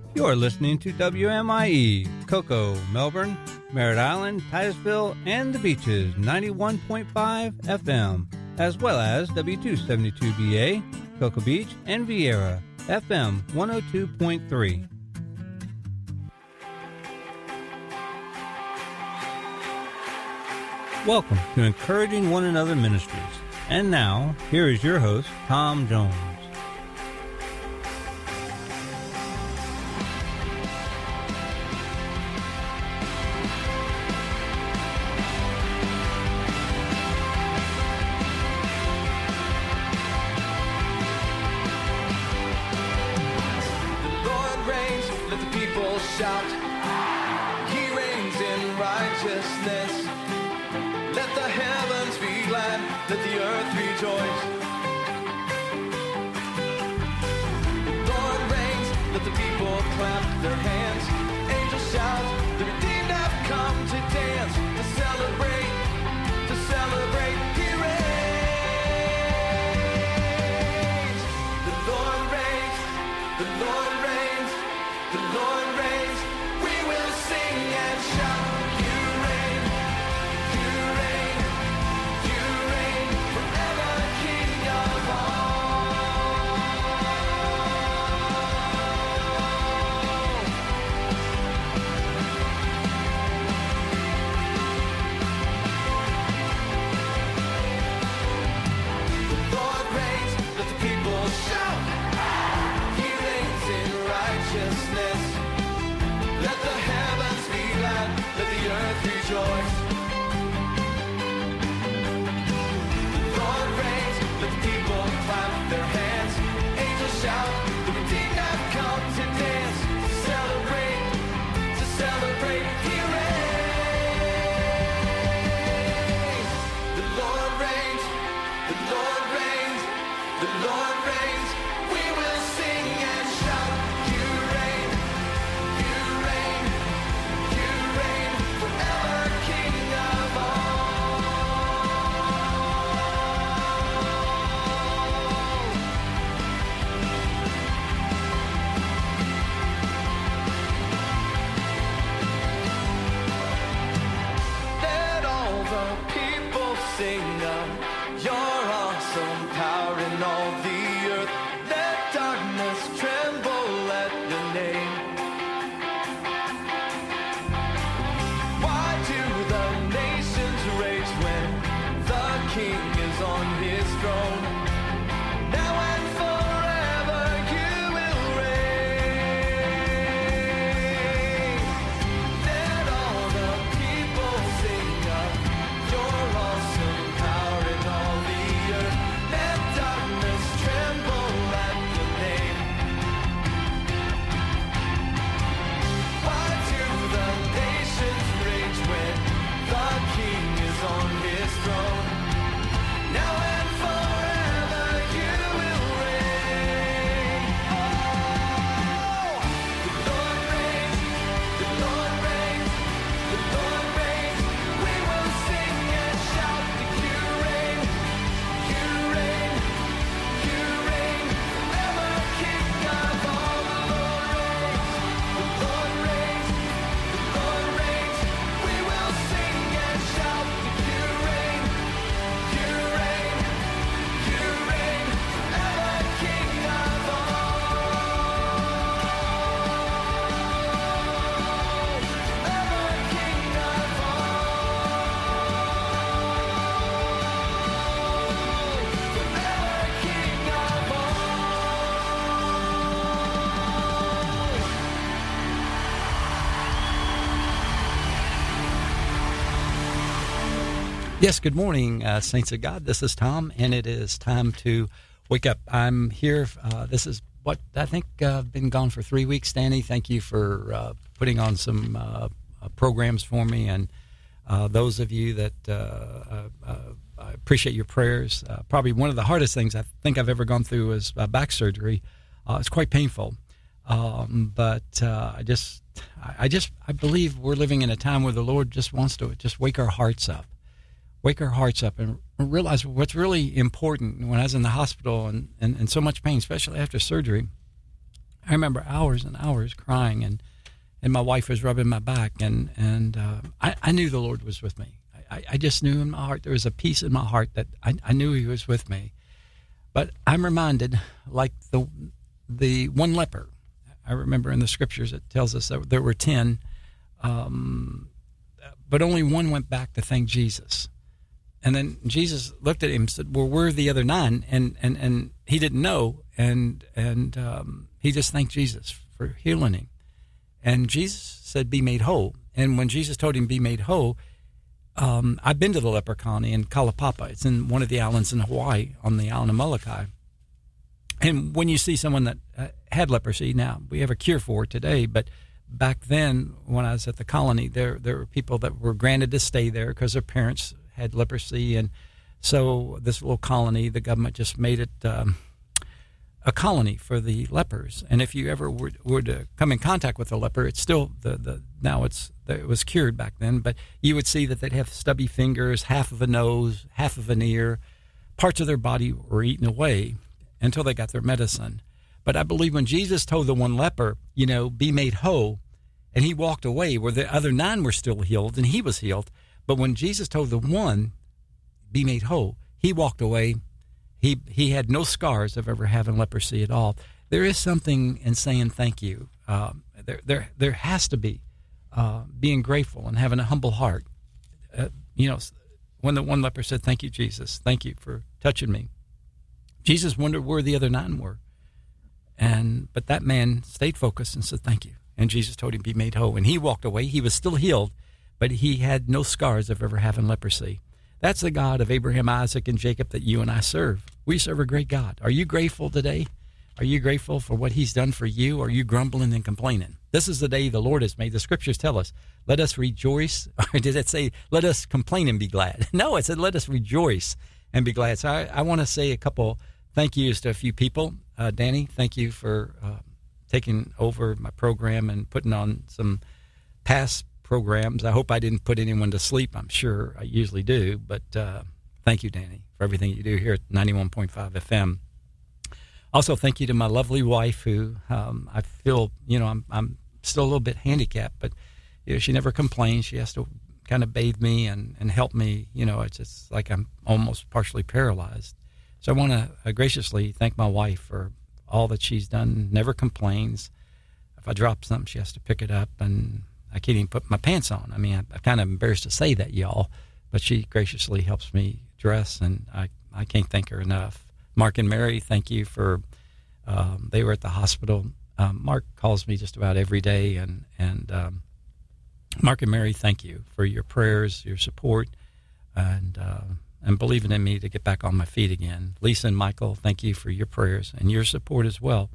You're listening to WMIE, Cocoa, Melbourne, Merritt Island, Titusville, and the Beaches, 91.5 FM, as well as W272BA, Cocoa Beach, and Vieira, FM 102.3. Welcome to Encouraging One Another Ministries. And now, here is your host, Tom Jones. Shout, He reigns in righteousness. Let the heavens be glad, let the earth rejoice. The Lord reigns, let the people clap their hands. Angels shout, the redeemed have come to dance, to celebrate, to celebrate. He reigns. The Lord reigns, the Lord reigns, the Lord reigns. We will sing and shout. You reign, you reign, you reign forever, King of all. The Lord reigns, let the people shout. He reigns in righteousness. Let the heavens be glad, let the earth rejoice. The Lord reigns, let the people clap their hands. Angels shout, the redeemed have come to dance, to celebrate, to celebrate. He reigns. The Lord reigns, the Lord reigns, the Lord reigns. We will sing and shout. You reign, you reign, you reign forever, King of all. Let all the people sing of your awesome power in all the earth. Let darkness tremble at your name. Why do the nations rage when the King is on his throne? Now and forever you will reign. Let all the people sing of your awesome power in all the earth. Let darkness tremble at your name. Why do the nations rage when the King is on his throne? Now and forever you will reign. Oh, the Lord reigns, the Lord reigns, the Lord reigns. We will sing and shout that you reign, you reign, you reign forever, King of all. The Lord reigns, the Lord reigns, the Lord reigns. We will sing and shout that you reign, you reign, you reign forever, King of all. Forever, King of Yes, good morning, saints of God. This is Tom, and it is time to wake up. I'm here. This is what I think I've been gone for 3 weeks. Danny, thank you for putting on some programs for me, and those of you that I appreciate your prayers. Probably one of the hardest things I think I've ever gone through is back surgery. It's quite painful, but I believe we're living in a time where the Lord just wants to just wake our hearts up. Wake our hearts up and realize what's really important. When I was in the hospital and so much pain, especially after surgery, I remember hours and hours crying, and my wife was rubbing my back, and I knew the Lord was with me. I just knew in my heart, there was a peace in my heart that I knew he was with me. But I'm reminded, like the one leper, I remember in the scriptures it tells us that there were 10, but only one went back to thank Jesus. And then Jesus looked at him and said, well, where are the other 9? And he didn't know, and he just thanked Jesus for healing him. And Jesus said, be made whole. And when Jesus told him, be made whole, I've been to the leper colony in Kalapapa. It's in one of the islands in Hawaii on the island of Molokai. And when you see someone that had leprosy, now we have a cure for it today, but back then when I was at the colony, there were people that were granted to stay there because their parents had leprosy. And so this little colony, the government just made it a colony for the lepers. And if you ever were to come in contact with a leper, it's still it was cured back then, but you would see that they'd have stubby fingers, half of a nose, half of an ear. Parts of their body were eaten away until they got their medicine. But I believe when Jesus told the one leper, be made whole, and he walked away, where the other 9 were still healed, and he was healed. But when Jesus told the one, be made whole, he walked away. He had no scars of ever having leprosy at all. There is something in saying thank you. There has to be being grateful and having a humble heart. When the one leper said, thank you, Jesus, thank you for touching me, Jesus wondered where the other 9 were. But that man stayed focused and said, thank you. And Jesus told him, be made whole. And he walked away. He was still healed, but he had no scars of ever having leprosy. That's the God of Abraham, Isaac, and Jacob that you and I serve. We serve a great God. Are you grateful today? Are you grateful for what he's done for you? Or are you grumbling and complaining? This is the day the Lord has made. The scriptures tell us, let us rejoice. Or did it say, let us complain and be glad? No, it said, let us rejoice and be glad. So I want to say a couple thank yous to a few people. Danny, thank you for taking over my program and putting on some past programs. I hope I didn't put anyone to sleep. I'm sure I usually do, but thank you, Danny, for everything you do here at 91.5 FM. Also, thank you to my lovely wife, who I feel, I'm still a little bit handicapped, but she never complains. She has to kind of bathe me and help me. It's just like I'm almost partially paralyzed. So I want to graciously thank my wife for all that she's done. Never complains. If I drop something, she has to pick it up, and I can't even put my pants on. I mean, I'm kind of embarrassed to say that, y'all, but she graciously helps me dress, and I can't thank her enough. Mark and Mary, thank you for, they were at the hospital. Mark calls me just about every day, and Mark and Mary, thank you for your prayers, your support, and believing in me to get back on my feet again. Lisa and Michael, thank you for your prayers and your support as well.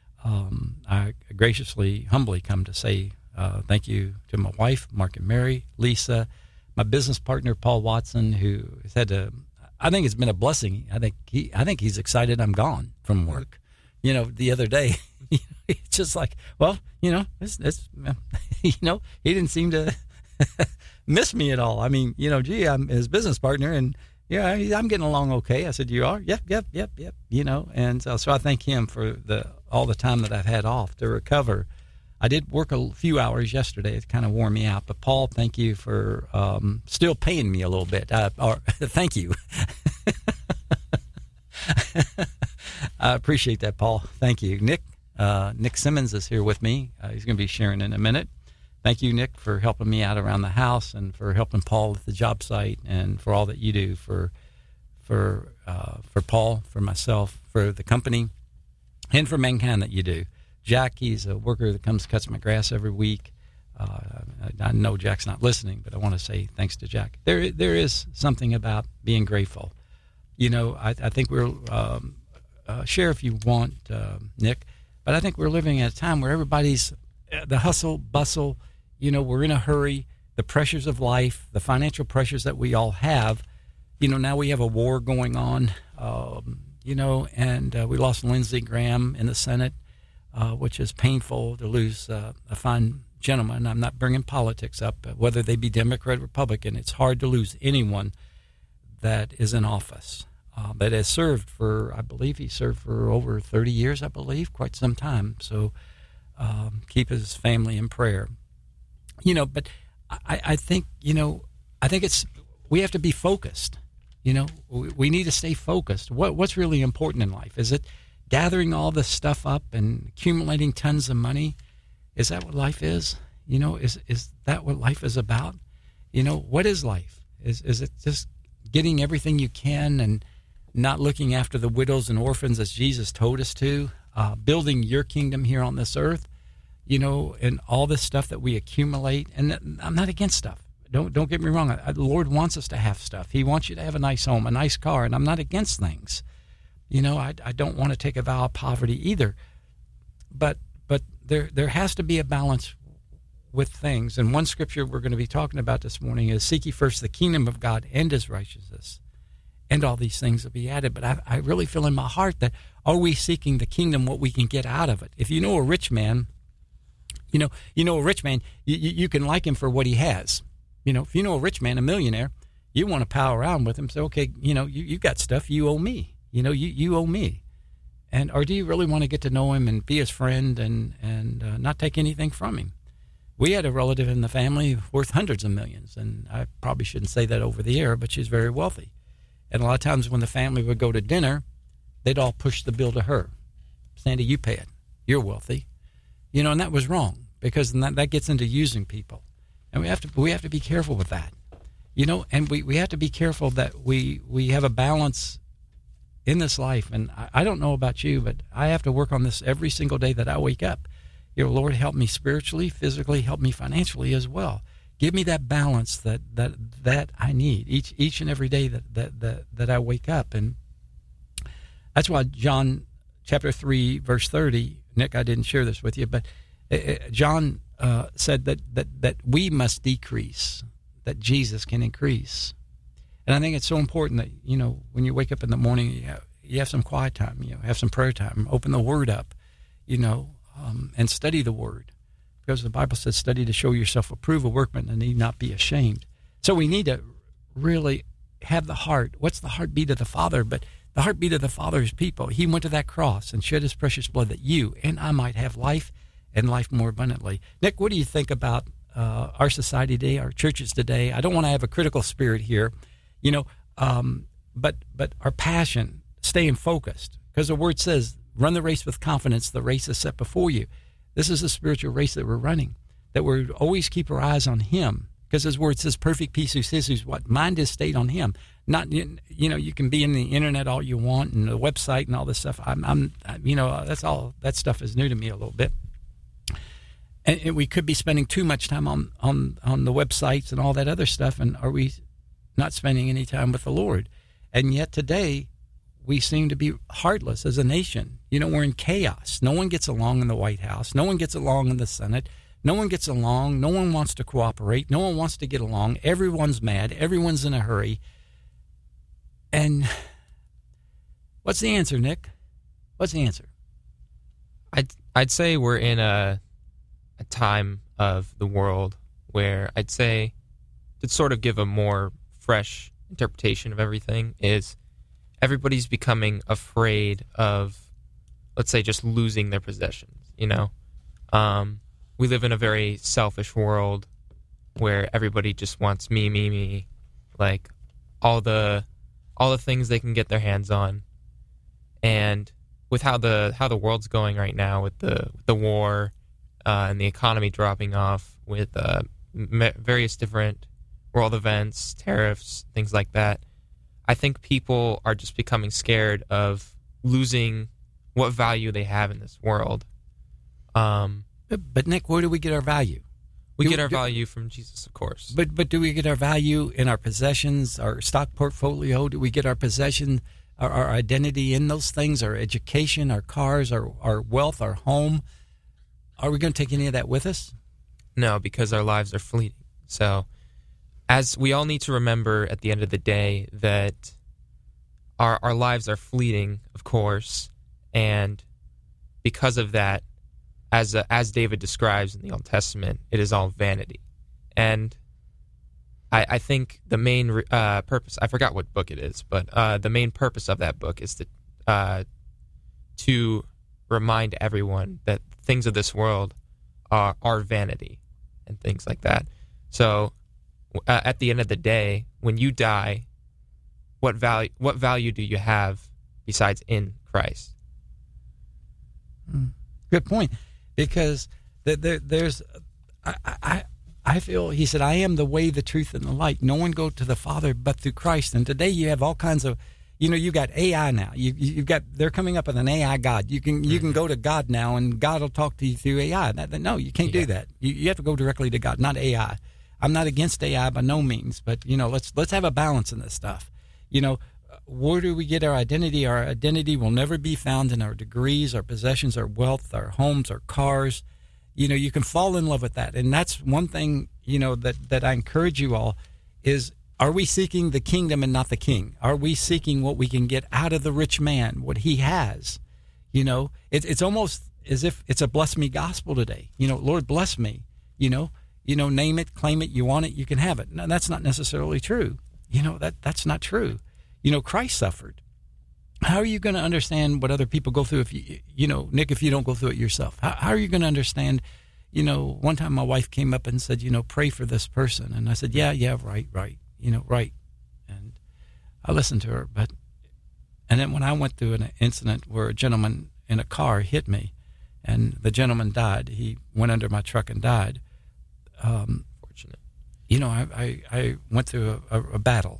I graciously, humbly come to say thank you to my wife, Mark and Mary, Lisa, my business partner, Paul Watson, who has had to, I think it's been a blessing. I think he's excited I'm gone from work. The other day, it's just like, well, it's he didn't seem to miss me at all. I mean, I'm his business partner, and I'm getting along okay. I said, you are? Yep. And so I thank him for all the time that I've had off to recover. I did work a few hours yesterday. It kind of wore me out. But, Paul, thank you for still paying me a little bit. Thank you. I appreciate that, Paul. Thank you. Nick Simmons is here with me. He's going to be sharing in a minute. Thank you, Nick, for helping me out around the house and for helping Paul with the job site and for all that you do for Paul, for myself, for the company, and for mankind that you do. Jack, he's a worker that comes cuts my grass every week. I know Jack's not listening, but I want to say thanks to Jack. There is something about being grateful. I think we're share if you want, Nick, but I think we're living at a time where everybody's the hustle, bustle. We're in a hurry. The pressures of life, the financial pressures that we all have. Now we have a war going on. And we lost Lindsey Graham in the Senate. Which is painful to lose a fine gentleman. I'm not bringing politics up, whether they be Democrat or Republican. It's hard to lose anyone that is in office. that has served for, I believe he served for over 30 years, I believe, quite some time. So keep his family in prayer. But I think, I think we have to be focused. We need to stay focused. What's really important in life? Is it gathering all this stuff up and accumulating tons of money? Is that what life is? Is that what life is about? What is life? Is it just getting everything you can and not looking after the widows and orphans as Jesus told us to? Building your kingdom here on this earth, and all this stuff that we accumulate. And I'm not against stuff. Don't get me wrong. The Lord wants us to have stuff. He wants you to have a nice home, a nice car, and I'm not against things. I don't want to take a vow of poverty either. But there has to be a balance with things. And one scripture we're going to be talking about this morning is, seek ye first the kingdom of God and his righteousness, and all these things will be added. But I really feel in my heart that, are we seeking the kingdom, what we can get out of it? If you know a rich man, a rich man, you can like him for what he has. If you know a rich man, a millionaire, you want to pal around with him. So, okay, you got stuff, you owe me. You owe me. Or do you really want to get to know him and be his friend and not take anything from him? We had a relative in the family worth hundreds of millions, and I probably shouldn't say that over the air, but she's very wealthy. And a lot of times when the family would go to dinner, they'd all push the bill to her. Sandy, you pay it. You're wealthy. And that was wrong, because then that gets into using people. And we have to be careful with that. And we have to be careful that we have a balance in this life. And I don't know about you, but I have to work on this every single day that I wake up. Lord, help me spiritually, physically, help me financially as well. Give me that balance that I need each and every day that I wake up. And that's why John chapter 3, verse 30, Nick, I didn't share this with you, but John said that we must decrease, that Jesus can increase. And I think it's so important that, when you wake up in the morning, you have some quiet time, have some prayer time, open the Word up, and study the Word. Because the Bible says, study to show yourself approved, a workman, and need not be ashamed. So we need to really have the heart. What's the heartbeat of the Father? But the heartbeat of the Father is people. He went to that cross and shed his precious blood that you and I might have life, and life more abundantly. Nick, what do you think about our society today, our churches today? I don't want to have a critical spirit here, but our passion, staying focused, because the Word says, run the race with confidence. The race is set before you. This is a spiritual race that we're running, that we always keep our eyes on Him, because His Word says, perfect peace who says whose what mind is stayed on Him. Not, you can be in the internet all you want and the website and all this stuff. That's all. That stuff is new to me a little bit. And we could be spending too much time on the websites and all that other stuff, and are we not spending any time with the Lord? And yet today, we seem to be heartless as a nation. We're in chaos. No one gets along in the White House. No one gets along in the Senate. No one gets along. No one wants to cooperate. No one wants to get along. Everyone's mad. Everyone's in a hurry. And what's the answer, Nick? What's the answer? I'd say we're in a time of the world where I'd say, to sort of give a more fresh interpretation of everything, is everybody's becoming afraid of, let's say, just losing their possessions. We live in a very selfish world where everybody just wants me, like all the things they can get their hands on. And with how the world's going right now, with the war and the economy dropping off, with various different world events, tariffs, things like that, I think people are just becoming scared of losing what value they have in this world. But Nick, where do we get our value? We get our value from Jesus, of course. But do we get our value in our possessions, our stock portfolio? Do we get our possession, our identity in those things, our education, our cars, our wealth, our home? Are we going to take any of that with us? No, because our lives are fleeting. So, as we all need to remember at the end of the day that our lives are fleeting, of course, and because of that, as David describes in the Old Testament, it is all vanity. And I think the main purpose, I forgot what book it is, but the main purpose of that book is to remind everyone that things of this world are vanity and things like that. So at the end of the day, when you die, what value do you have besides in Christ? Good point, because there's I feel, he said, I am the way, the truth, and the light. No one go to the Father but through Christ. And today you have all kinds of, you've got AI now. You've got, they're coming up with an AI God. You can go to God now, and God will talk to you through AI. No, you can't do that. You have to go directly to God, not AI. I'm not against AI by no means, but let's have a balance in this stuff. Where do we get our identity? Our identity will never be found in our degrees, our possessions, our wealth, our homes, our cars. You can fall in love with that. And that's one thing, that I encourage you all is, are we seeking the kingdom and not the king? Are we seeking what we can get out of the rich man, what he has? It's almost as if it's a bless me gospel today. Lord, bless me, name it, claim it, you want it, you can have it. No, that's not necessarily true. That's not true. Christ suffered. How are you going to understand what other people go through if Nick, if you don't go through it yourself? How are you going to understand? One time my wife came up and said, pray for this person. And I said, yeah, right. Right. And I listened to her. And then when I went through an incident where a gentleman in a car hit me and the gentleman died, he went under my truck and died. Fortunate. I went through a battle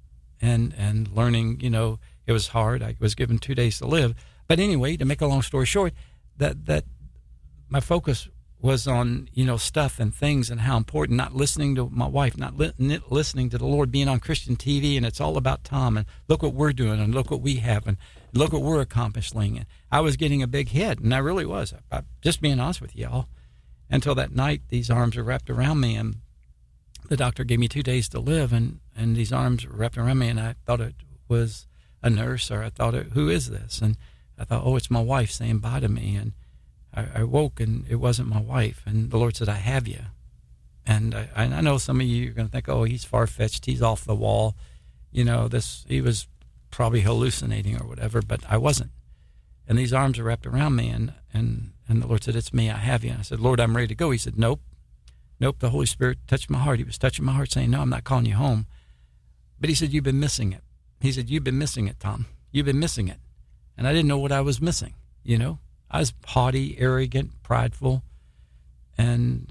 and learning, it was hard. I was given 2 days to live. But anyway, to make a long story short, that my focus was on, stuff and things and how important, not listening to my wife, not listening to the Lord, being on Christian TV, and it's all about Tom, and look what we're doing, and look what we have, and look what we're accomplishing. And I was getting a big hit, and I really was. Just being honest with y'all. Until that night, these arms were wrapped around me, and the doctor gave me 2 days to live, and these arms were wrapped around me, and I thought it was a nurse, or I thought, who is this? And I thought, it's my wife saying bye to me. And I woke, and it wasn't my wife. And the Lord said, I have you. And I know some of you are going to think, he's far-fetched, he's off the wall. He was probably hallucinating or whatever, but I wasn't. And these arms are wrapped around me, and the Lord said, it's me, I have you. And I said, Lord, I'm ready to go. He said, nope, the Holy Spirit touched my heart. He was touching my heart saying, no, I'm not calling you home. But he said, you've been missing it. He said, you've been missing it, Tom. You've been missing it. And I didn't know what I was missing, I was haughty, arrogant, prideful. And,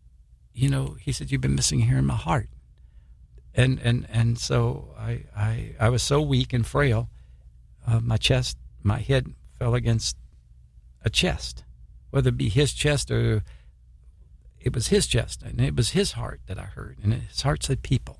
he said, you've been missing here in my heart. And so I was so weak and frail, my head fell against a chest, whether it be his chest or it was his chest. And it was his heart that I heard. And his heart said, people.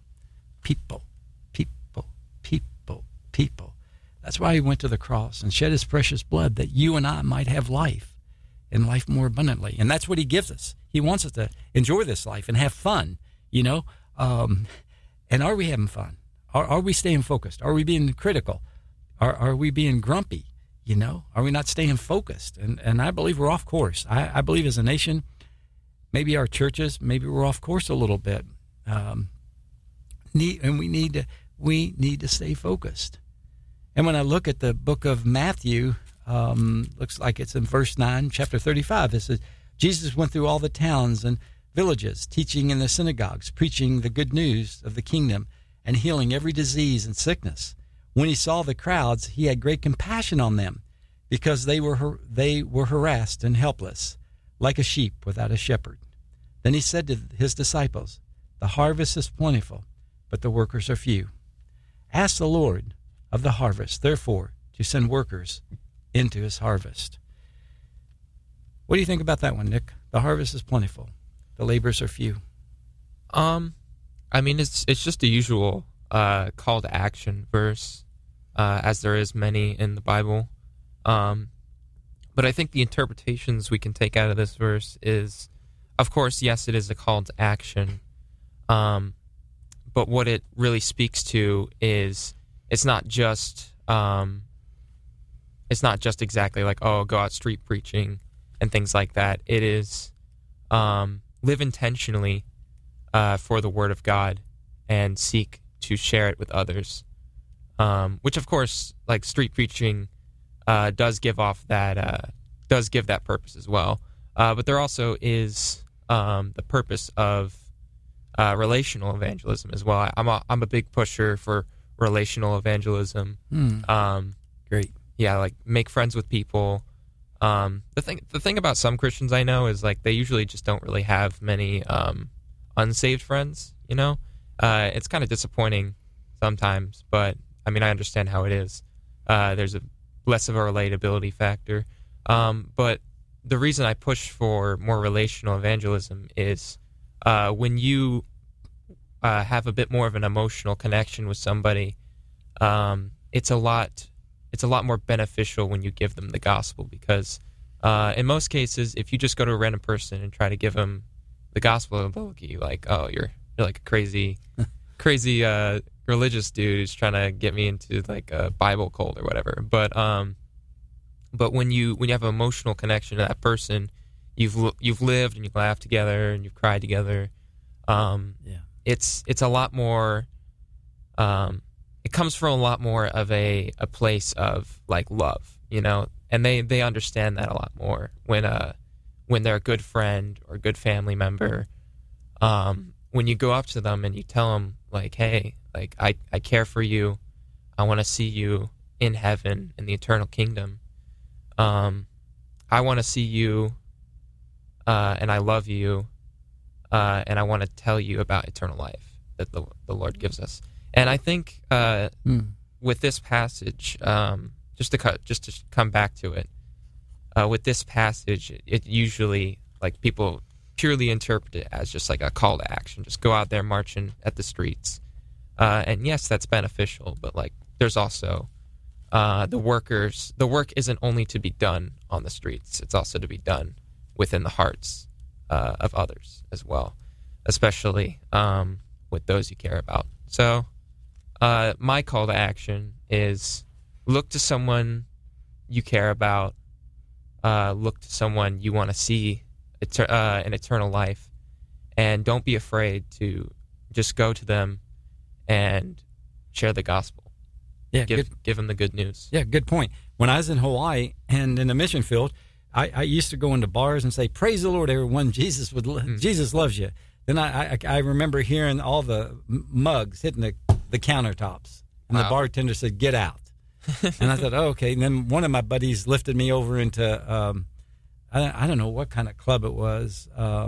That's why he went to the cross and shed his precious blood that you and I might have life and life more abundantly. And that's what he gives us. He wants us to enjoy this life and have fun, And are we having fun? Are we staying focused? Are we being critical? Are we being grumpy? Are we not staying focused? And I believe we're off course. I believe as a nation, maybe our churches, maybe we're off course a little bit. And we need to stay focused. And when I look at the book of Matthew, looks like it's in verse 9, chapter 35. It says, Jesus went through all the towns and villages, teaching in the synagogues, preaching the good news of the kingdom, and healing every disease and sickness. When he saw the crowds, he had great compassion on them, because they were harassed and helpless, like a sheep without a shepherd. Then he said to his disciples, the harvest is plentiful, but the workers are few. Ask the Lord of the harvest, therefore, to send workers into his harvest. What do you think about that one, Nick? The harvest is plentiful, the laborers are few. It's just a usual call to action verse, as there is many in the Bible. But I think the interpretations we can take out of this verse is, of course, yes, it is a call to action. But what it really speaks to is it's not just exactly like, go out street preaching and things like that. It is live intentionally for the Word of God and seek to share it with others. Which, of course, like street preaching does give that purpose as well. But there also is the purpose of relational evangelism as well. I'm a big pusher for relational evangelism. Great. Yeah, like make friends with people. The thing about some Christians I know is like they usually just don't really have many unsaved friends. You know, it's kind of disappointing sometimes, but I mean I understand how it is. There's less of a relatability factor, but the reason I push for more relational evangelism is when you have a bit more of an emotional connection with somebody, it's a lot more beneficial when you give them the gospel, because in most cases, if you just go to a random person and try to give them the gospel, they'll look at you like, oh, you're like a crazy religious dude who's trying to get me into like a Bible cult or whatever. But when you have an emotional connection to that person, you've lived and you've laughed together and you've cried together. It's a lot more. It comes from a lot more of a place of like love, you know, and they understand that a lot more when they're a good friend or a good family member. When you go up to them and you tell them like, hey, like I care for you, I want to see you in heaven in the eternal kingdom. I want to see you, and I love you, and I want to tell you about eternal life that the Lord gives us. And I think with this passage, just to come back to it, with this passage, it usually like people purely interpret it as just like a call to action. Just go out there marching at the streets, and yes, that's beneficial. But like, there's also the workers. The work isn't only to be done on the streets; it's also to be done within the hearts of others as well, especially with those you care about. So. My call to action is look to someone you care about, look to someone you want to see an eternal life, and don't be afraid to just go to them and share the gospel. Yeah, give them the good news. Yeah, good point. When I was in Hawaii and in the mission field, I used to go into bars and say, "Praise the Lord, everyone! Jesus loves you." Then I remember hearing all the mugs hitting the countertops, and the bartender said, "Get out." And I thought, oh, okay. And then one of my buddies lifted me over into I don't know what kind of club it was,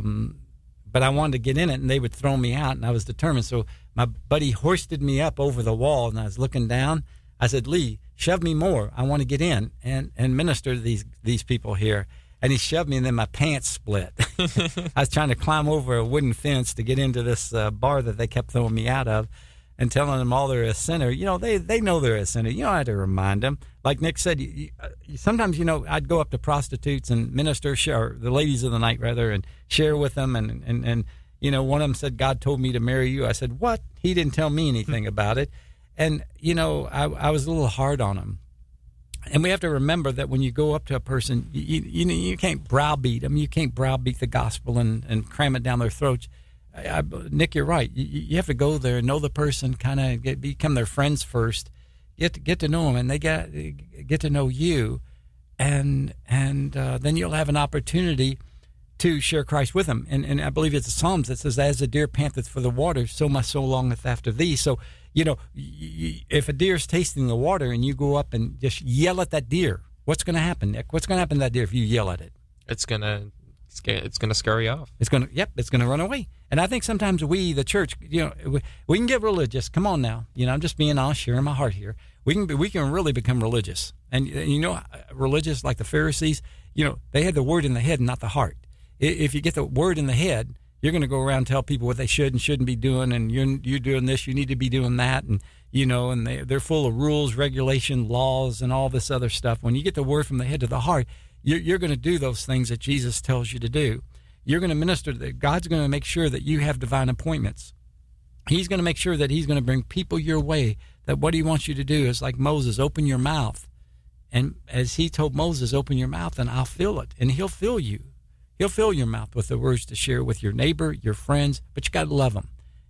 but I wanted to get in it, and they would throw me out, and I was determined. So my buddy hoisted me up over the wall, and I was looking down. I said, "Lee, shove me more. I want to get in and minister to these people here." And he shoved me, and then my pants split. I was trying to climb over a wooden fence to get into this bar that they kept throwing me out of, and telling them all they're a sinner. You know, they know they're a sinner. You don't have to remind them. Like Nick said, sometimes, you know, I'd go up to prostitutes and minister, or the ladies of the night, rather, and share with them. And you know, one of them said, "God told me to marry you." I said, "What?" He didn't tell me anything about it. And, you know, I was a little hard on him. And we have to remember that when you go up to a person, you can't browbeat them. You can't browbeat the gospel and cram it down their throats. Nick, you're right. You have to go there and know the person, kind of become their friends first. Get to know them, and they get to know you, and then you'll have an opportunity to share Christ with them. And I believe it's the Psalms that says, "As the deer panteth for the water, so my soul longeth after thee." So, you know, if a deer's tasting the water and you go up and just yell at that deer, what's going to happen, Nick? What's going to happen to that deer if you yell at it? It's gonna scurry off. It's gonna run away. And I think sometimes we, the church, you know, we can get religious. Come on now, you know, I'm just being honest, sharing my heart here. We can really become religious, and you know, religious like the Pharisees. You know, they had the word in the head and not the heart. If you get the word in the head, you're going to go around and tell people what they should and shouldn't be doing, and you're doing this, you need to be doing that, and you know, and they're full of rules, regulation, laws, and all this other stuff. When you get the word from the head to the heart, you're going to do those things that Jesus tells you to do. You're going to minister to them. God's going to make sure that you have divine appointments. He's going to make sure that he's going to bring people your way, that what he wants you to do is like Moses, open your mouth. And as he told Moses, open your mouth and I'll fill it. And he'll fill you. He'll fill your mouth with the words to share with your neighbor, your friends, but you got to love them.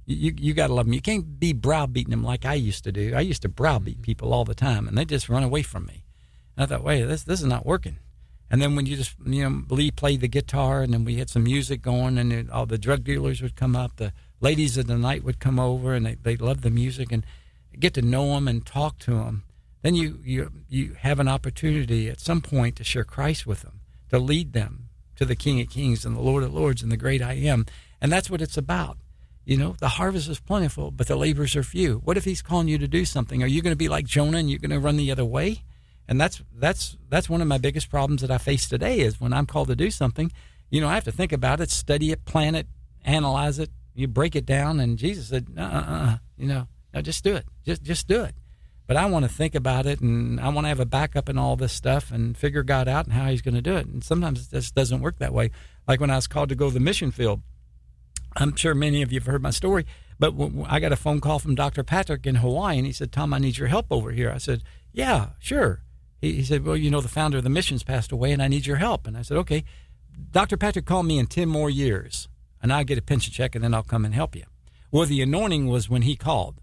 You got to love them. You can't be browbeating them like I used to do. I used to browbeat people all the time, and they just run away from me. And I thought, wait, this is not working. And then when you just, Lee played the guitar, and then we had some music going, and all the drug dealers would come up, the ladies of the night would come over, and they loved the music, and get to know them and talk to them. Then you have an opportunity at some point to share Christ with them, to lead them to the King of Kings and the Lord of Lords and the great I Am. And that's what it's about. The harvest is plentiful, but the laborers are few. What if he's calling you to do something? Are you going to be like Jonah and you're going to run the other way? And that's one of my biggest problems that I face today is when I'm called to do something, I have to think about it, study it, plan it, analyze it. You break it down, and Jesus said, no, just do it. Just do it. But I want to think about it, and I want to have a backup in all this stuff and figure God out and how he's going to do it. And sometimes it just doesn't work that way. Like when I was called to go to the mission field, I'm sure many of you have heard my story, but I got a phone call from Dr. Patrick in Hawaii, and he said, Tom, I need your help over here. I said, yeah, sure. He said, well, the founder of the missions passed away, and I need your help. And I said, okay. Dr. Patrick called me in 10 more years, and I'll get a pension check, and then I'll come and help you. Well, the anointing was when he called,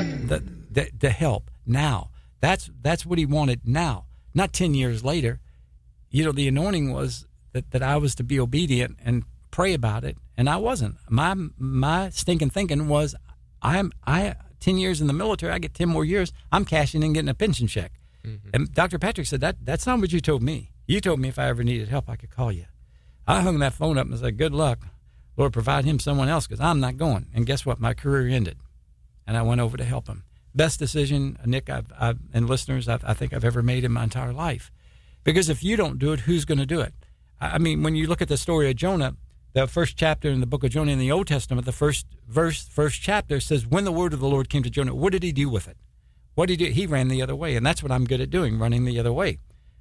the help now. That's what he wanted now, not 10 years later. The anointing was that I was to be obedient and pray about it, and I wasn't. My stinking thinking was, I 10 years in the military, I get 10 more years, I'm cashing in and getting a pension check. Mm-hmm. And Dr. Patrick said, that's not what you told me. You told me if I ever needed help, I could call you. I hung that phone up and said, good luck. Lord, provide him someone else, because I'm not going. And guess what? My career ended, and I went over to help him. Best decision, Nick, I've and listeners, I think I've ever made in my entire life. Because if you don't do it, who's going to do it? I mean, when you look at the story of Jonah, the first chapter in the book of Jonah in the Old Testament, the first chapter says, when the word of the Lord came to Jonah, what did he do with it? What did he do? He ran the other way, and that's what I'm good at doing, running the other way.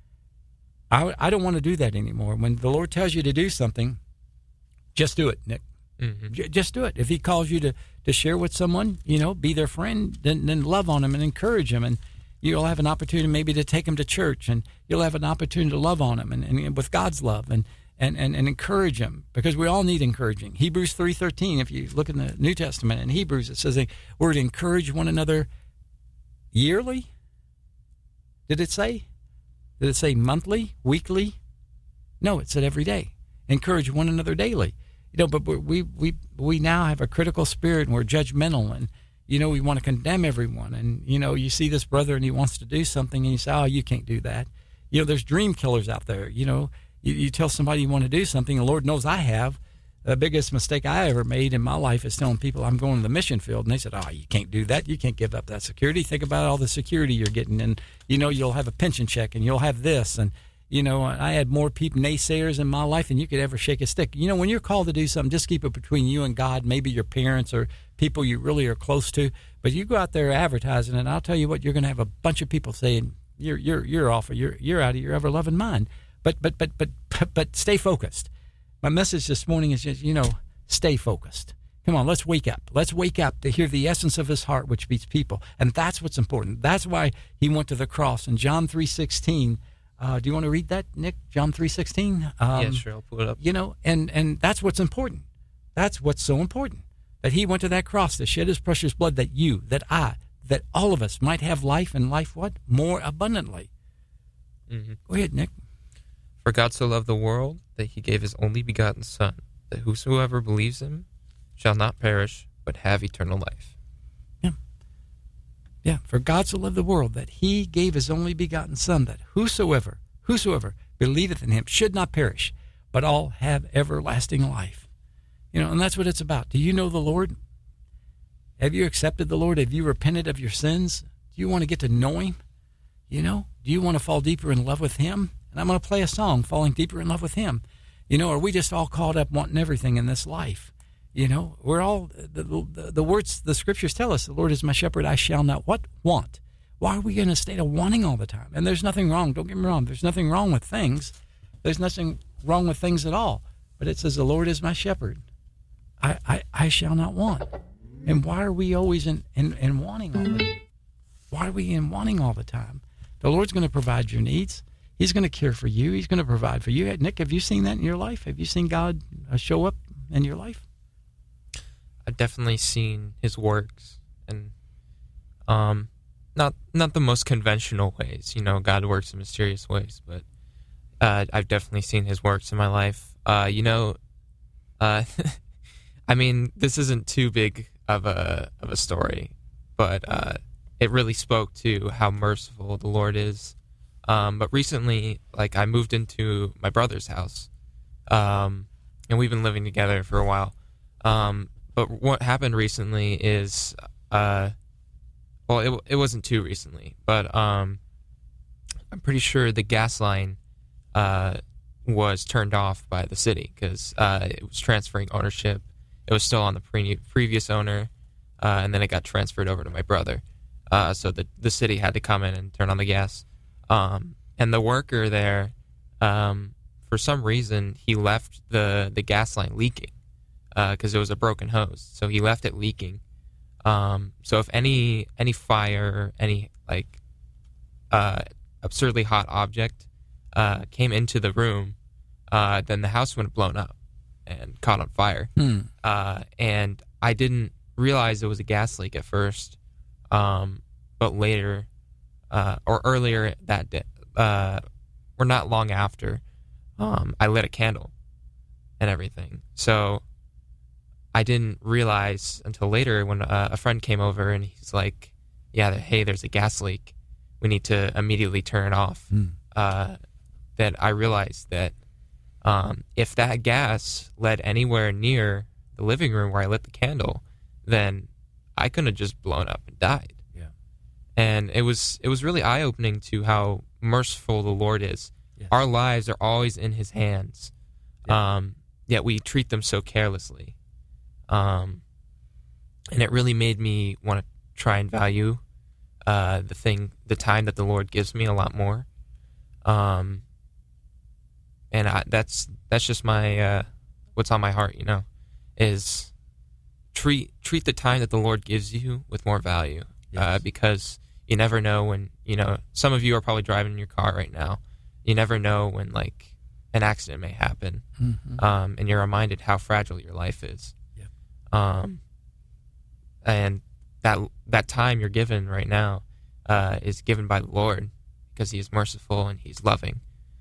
I don't want to do that anymore. When the Lord tells you to do something, just do it, Nick. Mm-hmm. Just do it. If he calls you to share with someone, be their friend, then love on them and encourage them, and you'll have an opportunity maybe to take them to church, and you'll have an opportunity to love on them and with God's love and encourage them, because we all need encouraging. Hebrews 3:13, if you look in the New Testament in Hebrews, it says we're to encourage one another yearly. Did it say? Did it say monthly, weekly? No, it said every day. Encourage one another daily. But we now have a critical spirit, and we're judgmental, and we want to condemn everyone. And you see this brother and he wants to do something, and you say, oh, you can't do that. There's dream killers out there. You tell somebody you want to do something, and Lord knows I have. The biggest mistake I ever made in my life is telling people I'm going to the mission field, and they said, oh, you can't do that. You can't give up that security. Think about all the security you're getting, and you'll have a pension check, and you'll have this, and I had more people, naysayers in my life than you could ever shake a stick. When you're called to do something, just keep it between you and God, maybe your parents or people you really are close to. But you go out there advertising, and I'll tell you what, you're going to have a bunch of people saying, you're off, or you're out of your ever-loving mind. But stay focused. My message this morning is just, stay focused. Come on, let's wake up. Let's wake up to hear the essence of his heart, which beats people. And that's what's important. That's why he went to the cross. In John 3:16, do you want to read that, Nick? John 3:16? Yeah, sure. I'll pull it up. And that's what's important. That's what's so important. That he went to that cross to shed his precious blood, that you, that I, that all of us might have life, and life what? More abundantly. Mm-hmm. Go ahead, Nick. For God so loved the world that he gave his only begotten Son, that whosoever believes him shall not perish, but have eternal life. Yeah. For God so loved the world that he gave his only begotten Son, that whosoever believeth in him should not perish, but all have everlasting life. And that's what it's about. Do you know the Lord? Have you accepted the Lord? Have you repented of your sins? Do you want to get to know him? Do you want to fall deeper in love with him? And I'm going to play a song, Falling Deeper in Love with Him. Are we just all caught up wanting everything in this life? We're all, the words, the scriptures tell us, the Lord is my shepherd, I shall not what? Want. Why are we in a state of wanting all the time? And there's nothing wrong, don't get me wrong, there's nothing wrong with things. There's nothing wrong with things at all. But it says, the Lord is my shepherd, I shall not want. And why are we always in wanting all the time? Why are we in wanting all the time? The Lord's going to provide your needs. He's going to care for you. He's going to provide for you. Nick, have you seen that in your life? Have you seen God show up in your life? I've definitely seen his works, and not the most conventional ways. You know, God works in mysterious ways, but I've definitely seen his works in my life. I mean, this isn't too big of a story, but it really spoke to how merciful the Lord is. But recently, like, I moved into my brother's house, and we've been living together for a while. But what happened recently is, it wasn't too recently, but I'm pretty sure the gas line was turned off by the city because it was transferring ownership. It was still on the previous owner, and then it got transferred over to my brother. So the city had to come in and turn on the gas. And the worker there, for some reason, he left the gas line leaking because it was a broken hose. So he left it leaking. So if any fire, any like absurdly hot object came into the room, then the house would have blown up and caught on fire. And I didn't realize it was a gas leak at first, but later, or earlier that day, or not long after, I lit a candle and everything. So I didn't realize until later when a friend came over and he's like, "Yeah, hey, there's a gas leak. We need to immediately turn it off." That I realized that if that gas led anywhere near the living room where I lit the candle, then I couldn't have just blown up and died. Yeah. And it was really eye-opening to how merciful the Lord is. Yes. Our lives are always in his hands, yet we treat them so carelessly. And it really made me want to try and value the time that the Lord gives me a lot more. And that's just my what's on my heart, you know, is treat the time that the Lord gives you with more value. Yes. Because you never know when, you know, some of you are probably driving in your car right now. You never know when, like, an accident may happen, and you're reminded how fragile your life is. Yep. And that time you're given right now is given by the Lord because he is merciful and he's loving.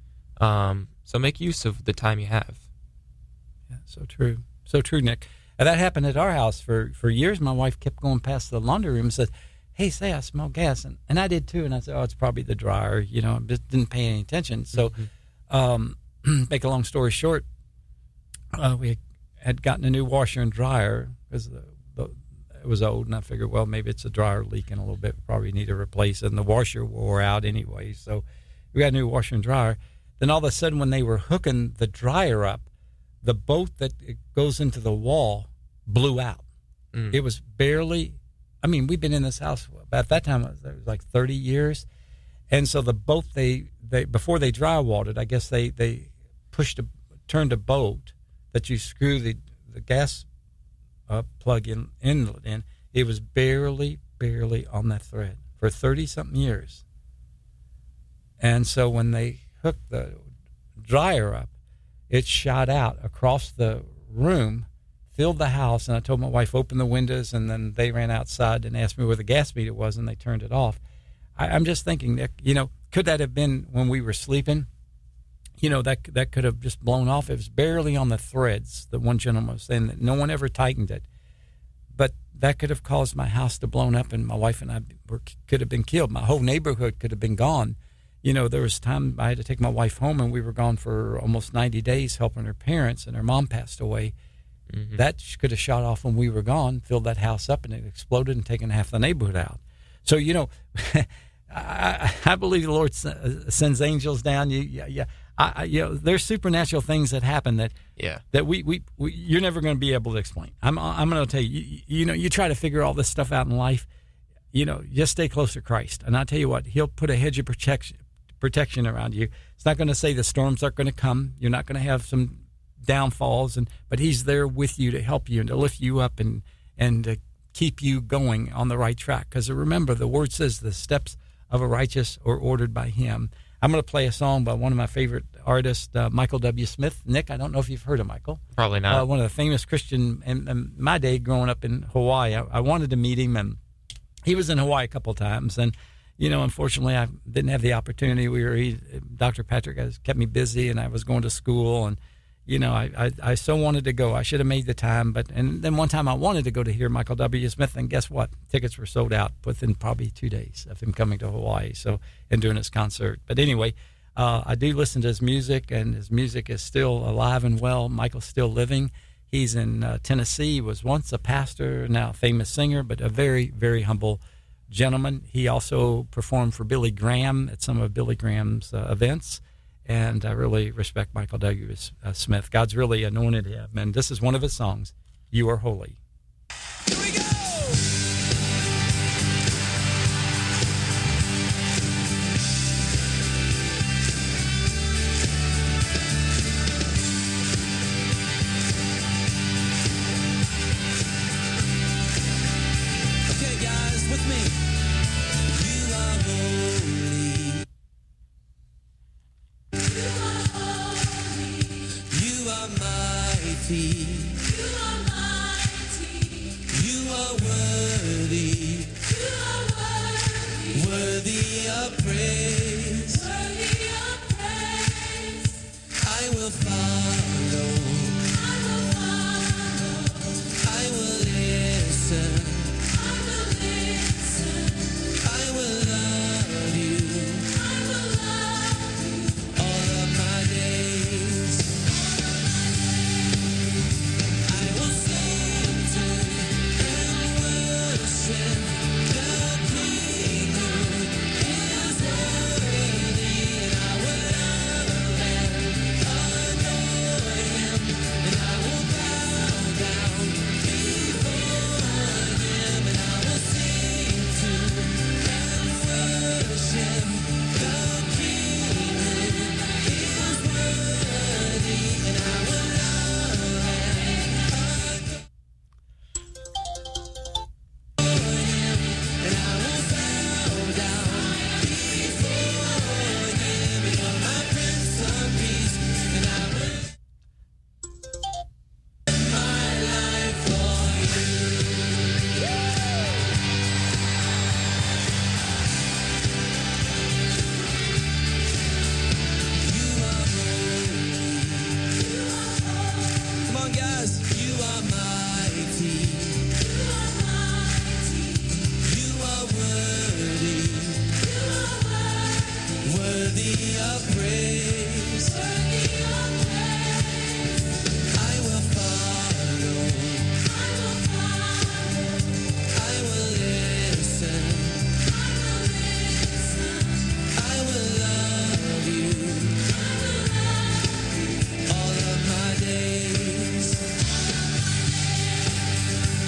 So make use of the time you have. Yeah, so true. So true, Nick. And that happened at our house for years. My wife kept going past the laundry room and said, "Hey, say, I smell gas." And I did too. And I said, "Oh, it's probably the dryer." You know, just didn't pay any attention. So, make a long story short, we had gotten a new washer and dryer because it was old. And I figured, well, maybe it's a dryer leaking a little bit. Probably need to replace it. And the washer wore out anyway. So we got a new washer and dryer. Then all of a sudden, when they were hooking the dryer up, the bolt that goes into the wall blew out. It was barely, I mean, we've been in this house, at that time, it was like 30 years. And so the bolt, they before they drywalled it, I guess they turned a bolt that you screw the gas plug inlet in. It was barely on that thread for 30-something years. And so when they hooked the dryer up, it shot out across the room, filled the house, and I told my wife, open the windows, and then they ran outside and asked me where the gas meter was, and they turned it off. I'm just thinking, Nick, you know, could that have been when we were sleeping? You know, that could have just blown off. It was barely on the threads. The one gentleman was saying that no one ever tightened it. But that could have caused my house to blow up, and my wife and I could have been killed. My whole neighborhood could have been gone. You know, there was time I had to take my wife home, and we were gone for almost 90 days helping her parents, and her mom passed away. That could have shot off when we were gone, filled that house up, and it exploded and taken half the neighborhood out. So, you know, I believe the Lord sends angels down. You know, there's supernatural things that happen that we you're never going to be able to explain. I'm going to tell you, you know, you try to figure all this stuff out in life, you know, just stay close to Christ. And I'll tell you what, he'll put a hedge of protection around you. It's not going to say the storms aren't going to come. You're not going to have some downfalls, but he's there with you to help you and to lift you up and to keep you going on the right track. Because remember, the word says the steps of a righteous are ordered by him. I'm going to play a song by one of my favorite artists, Michael W. Smith. Nick, I don't know if you've heard of Michael. Probably not. One of the famous Christian, in my day growing up in Hawaii, I wanted to meet him, and he was in Hawaii a couple of times. And, unfortunately, I didn't have the opportunity. Dr. Patrick has kept me busy, and I was going to school, and, I so wanted to go. I should have made the time. And then one time I wanted to go to hear Michael W. Smith, and guess what? Tickets were sold out within probably 2 days of him coming to Hawaii and doing his concert. But anyway, I do listen to his music, and his music is still alive and well. Michael's still living. He's in Tennessee, was once a pastor, now a famous singer, but a very, very humble gentleman. He also performed for Billy Graham at some of Billy Graham's events. And I really respect Michael W. Smith. God's really anointed him. And this is one of his songs, You Are Holy. Here we go! Okay, guys, with me. You are holy. You are mighty. You are worthy. Worthy of praise. I will follow. I will listen. I will love you all of my days. I will sing to and worship the King who is worthy, and I will love and adore him, and I will bow down before him, and I will sing to and worship the King who is worthy, and I will love and adore and I will bow down before him, and you're my Prince of Peace, and I will live my life for you. You are holy. Come on, guys. You are mighty. You are worthy. Worthy of praise. I will follow. I will listen. I will love you all of my days.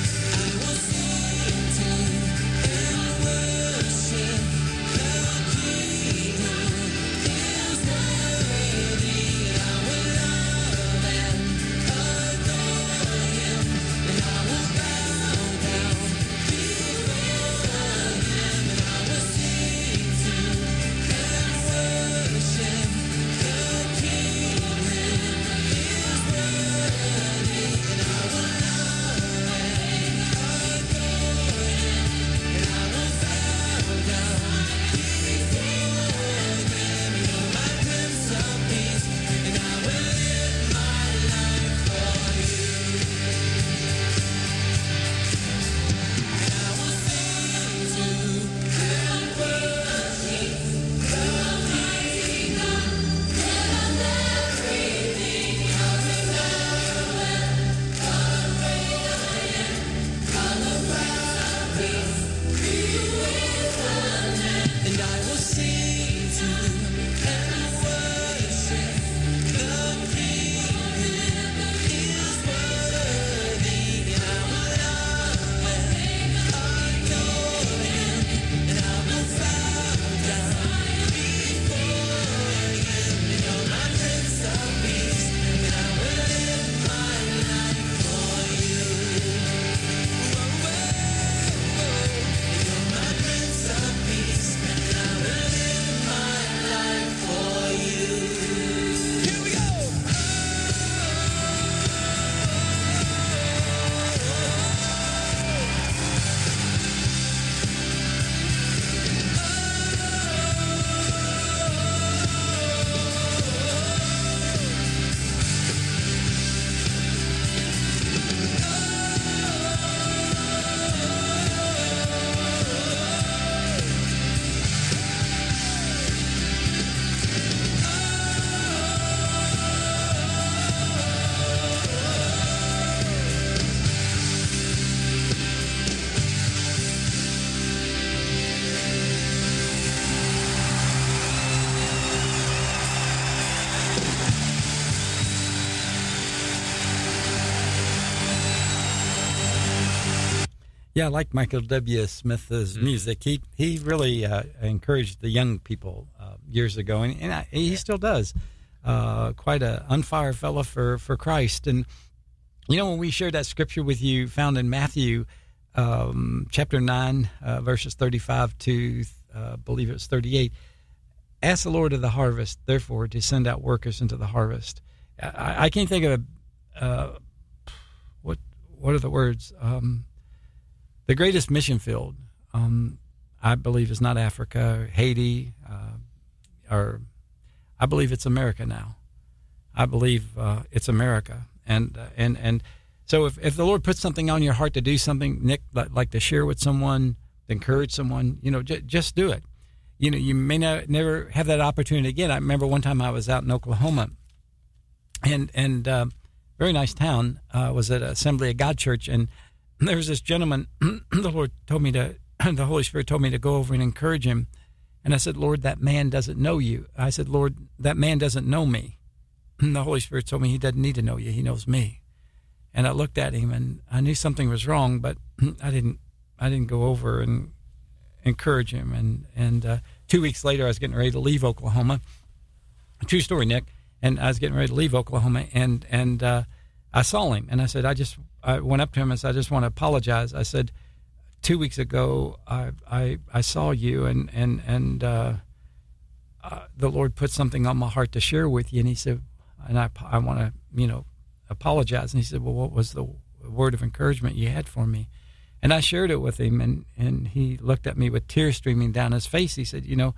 Yeah, I like Michael W. Smith's music. He really encouraged the young people years ago, and he still does. Quite a unfire fella for Christ. And, you know, when we shared that scripture with you, found in Matthew chapter 9, verses 35 to, I believe it was 38, ask the Lord of the harvest, therefore, to send out workers into the harvest. I can't think of what are the words? The greatest mission field, I believe, is not Africa, Haiti, or I believe it's America now. I believe it's America, and so if the Lord puts something on your heart to do something, Nick, like to share with someone, to encourage someone, you know, just do it. You know, you may never have that opportunity again. I remember one time I was out in Oklahoma, and very nice town. Was at Assembly of God Church, and there was this gentleman. The Holy Spirit told me to go over and encourage him. And I said, Lord, that man doesn't know you. I said, Lord, that man doesn't know me. And the Holy Spirit told me he doesn't need to know you. He knows me. And I looked at him, and I knew something was wrong, but I didn't go over and encourage him. And 2 weeks later, I was getting ready to leave Oklahoma. True story, Nick. And I was getting ready to leave Oklahoma, and I saw him, and I said, I went up to him and said, I just want to apologize. I said, 2 weeks ago, I saw you, and the Lord put something on my heart to share with you. And he said, and I want to, you know, apologize. And he said, well, what was the word of encouragement you had for me? And I shared it with him, and he looked at me with tears streaming down his face. He said, you know,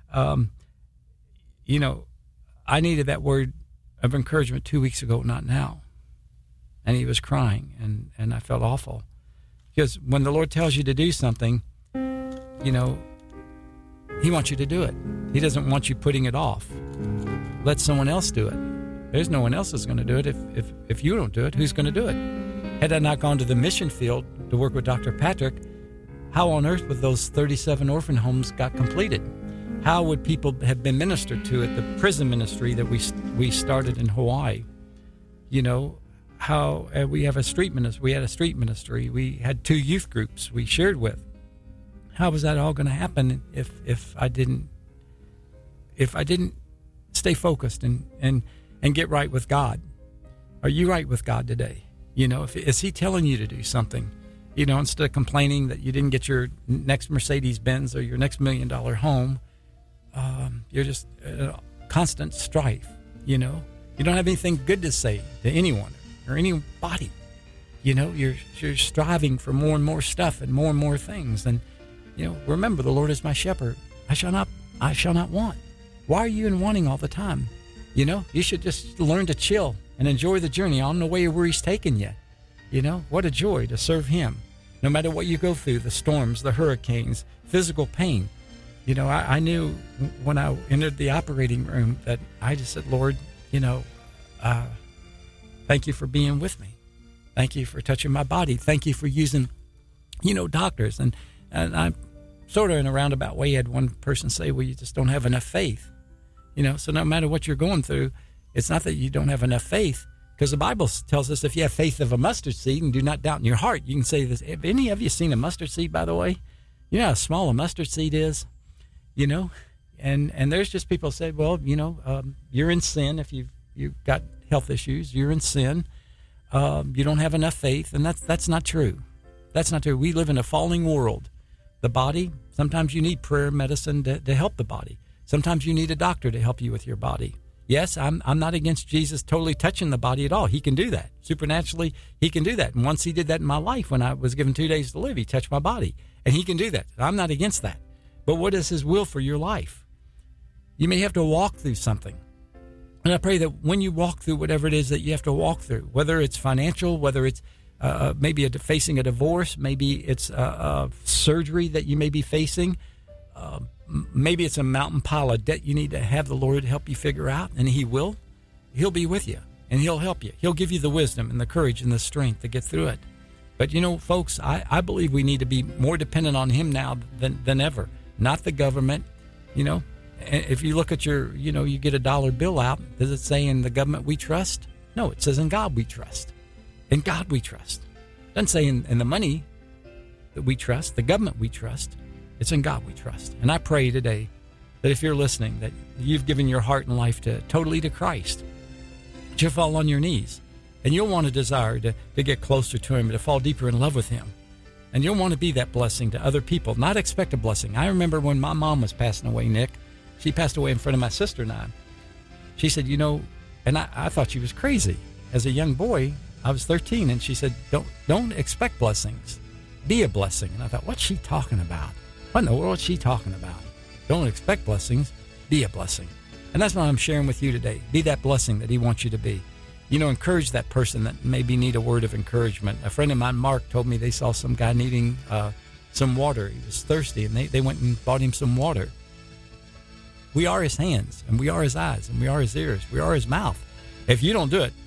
I needed that word of encouragement 2 weeks ago, not now. And he was crying, and I felt awful. Because when the Lord tells you to do something, you know, he wants you to do it. He doesn't want you putting it off. Let someone else do it. There's no one else that's going to do it. If you don't do it, who's going to do it? Had I not gone to the mission field to work with Dr. Patrick, how on earth would those 37 orphan homes got completed? How would people have been ministered to at the prison ministry that we started in Hawaii? You know, how we have a street ministry. We had a street ministry. We had 2 youth groups we shared with. How was that all going to happen if I didn't stay focused and get right with God? Are you right with God today? You know, is he telling you to do something? You know, instead of complaining that you didn't get your next Mercedes-Benz or your next $1 million home, you're just constant strife. You know, you don't have anything good to say to anyone or anybody. You know, you're striving for more and more stuff and more things. And, you know, remember, the Lord is my shepherd. I shall not want. Why are you in wanting all the time? You know, you should just learn to chill and enjoy the journey on the way where he's taking you. You know, what a joy to serve him. No matter what you go through, the storms, the hurricanes, physical pain. You know, I knew when I entered the operating room that I just said, Lord, you know, thank you for being with me. Thank you for touching my body. Thank you for using, you know, doctors. And I sort of in a roundabout way had one person say, well, you just don't have enough faith. You know, so no matter what you're going through, it's not that you don't have enough faith, because the Bible tells us if you have faith of a mustard seed and do not doubt in your heart, you can say this. Have any of you seen a mustard seed, by the way? You know how small a mustard seed is? You know, and there's just people say, well, you know, you're in sin if you've got health issues. You're in sin. You don't have enough faith, and that's not true. That's not true. We live in a falling world. The body, sometimes you need prayer, medicine to help the body. Sometimes you need a doctor to help you with your body. Yes, I'm not against Jesus totally touching the body at all. He can do that. Supernaturally, he can do that. And once he did that in my life when I was given 2 days to live, he touched my body. And he can do that. I'm not against that. But what is his will for your life? You may have to walk through something. And I pray that when you walk through whatever it is that you have to walk through, whether it's financial, whether it's maybe facing a divorce, maybe it's surgery that you may be facing, maybe it's a mountain pile of debt you need to have the Lord help you figure out, and he will. He'll be with you, and he'll help you. He'll give you the wisdom and the courage and the strength to get through it. But, you know, folks, I believe we need to be more dependent on him now than ever, not the government. You know, if you look at your, you know, you get a dollar bill out, does it say in the government we trust? No, it says in God we trust. In God we trust. It doesn't say in the money. that we trust, the government we trust. It's in God we trust. And I pray today that if you're listening, that you've given your heart and life totally to Christ, that you'll fall on your knees, and you'll want a desire to get closer to Him, to fall deeper in love with Him. And you'll want to be that blessing to other people, not expect a blessing. I remember when my mom was passing away, Nick, she passed away in front of my sister and I. She said, and I thought she was crazy. As a young boy, I was 13, and she said, don't expect blessings. Be a blessing. And I thought, what's she talking about? What in the world is she talking about? Don't expect blessings. Be a blessing. And that's what I'm sharing with you today. Be that blessing that He wants you to be. Encourage that person that maybe need a word of encouragement. A friend of mine, Mark, told me they saw some guy needing some water. He was thirsty, and they went and bought him some water. We are His hands, and we are His eyes, and we are His ears. We are His mouth. If you don't do it,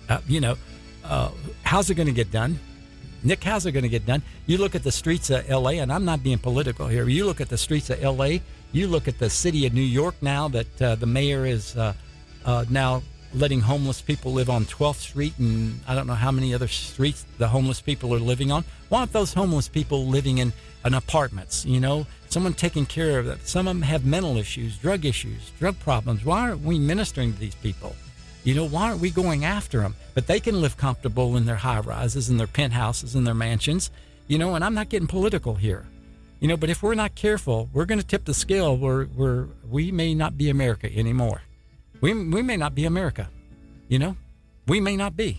how's it going to get done? Nick, how's it going to get done? You look at the streets of L.A., and I'm not being political here. You look at the streets of L.A., you look at the city of New York now that the mayor is now letting homeless people live on 12th Street, and I don't know how many other streets the homeless people are living on. Why aren't those homeless people living in apartments? Someone taking care of them. Some of them have mental issues, drug problems. Why aren't we ministering to these people? Why aren't we going after them? But they can live comfortable in their high rises, in their penthouses, in their mansions, and I'm not getting political here. But if we're not careful, we're going to tip the scale where we may not be America anymore. We may not be America, we may not be,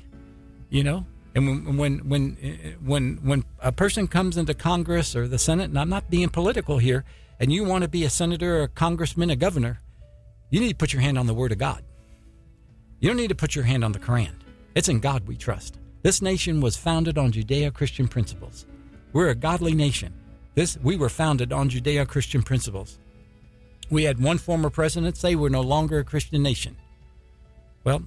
and when a person comes into Congress or the Senate, and I'm not being political here, and you want to be a senator or a congressman, a governor, you need to put your hand on the Word of God. You don't need to put your hand on the Quran. It's in God we trust. This nation was founded on Judeo-Christian principles. We're a godly nation. We were founded on Judeo-Christian principles. We had one former president say we're no longer a Christian nation. Well,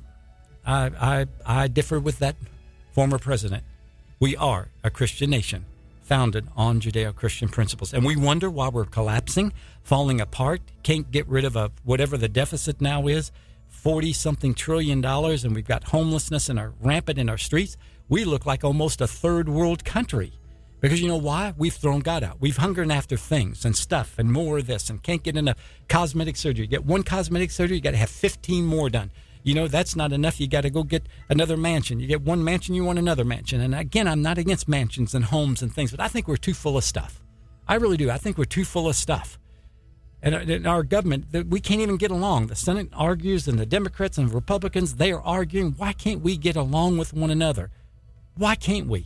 I differ with that former president. We are a Christian nation founded on Judeo-Christian principles. And we wonder why we're collapsing, falling apart, can't get rid of whatever the deficit now is, 40-something trillion dollars, and we've got homelessness rampant in our streets. We look like almost a third world country. Because you know why? We've thrown God out. We've hungered after things and stuff and more of this, and can't get enough cosmetic surgery. You get one cosmetic surgery, you got to have 15 more done. That's not enough. You got to go get another mansion. You get one mansion, you want another mansion. And again, I'm not against mansions and homes and things, but I think we're too full of stuff. I really do. I think we're too full of stuff. And our government, we can't even get along. The Senate argues, and the Democrats and Republicans, they are arguing. Why can't we get along with one another? Why can't we?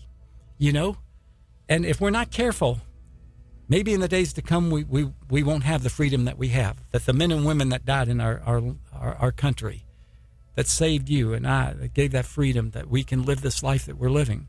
And if we're not careful, maybe in the days to come, we won't have the freedom that we have. That the men and women that died in our country, that saved you and I, that gave that freedom, that we can live this life that we're living.